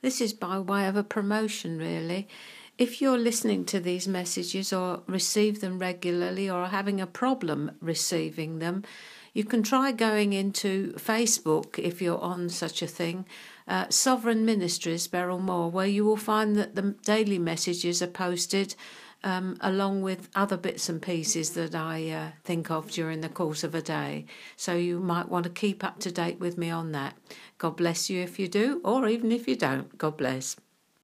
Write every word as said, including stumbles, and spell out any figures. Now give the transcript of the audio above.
This is by way of a promotion, really. If you're listening to these messages or receive them regularly or are having a problem receiving them, you can try going into Facebook, if you're on such a thing, uh, Sovereign Ministries, Beryl Moore, where you will find that the daily messages are posted um, along with other bits and pieces that I uh, think of during the course of a day. So you might want to keep up to date with me on that. God bless you if you do, or even if you don't. God bless.